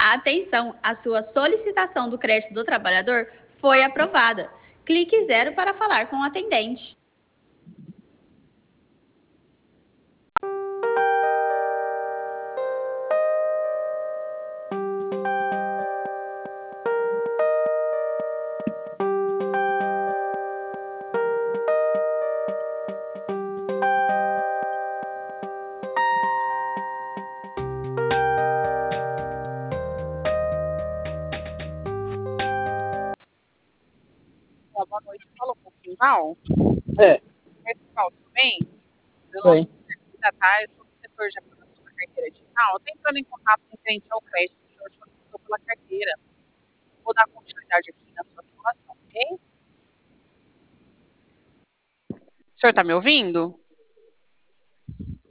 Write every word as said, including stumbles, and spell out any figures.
Atenção, a sua solicitação do crédito do trabalhador foi aprovada. Clique zero para falar com o atendente. Boa noite, falou com o Quintal. É. Quintal, tudo bem? Eu Bem. da tarde, sou do setor de aprovação da carteira digital. Estou entrando em contato referente ao crédito que o senhor solicitou pela carteira. Vou dar continuidade aqui na sua situação, ok? O senhor está me ouvindo?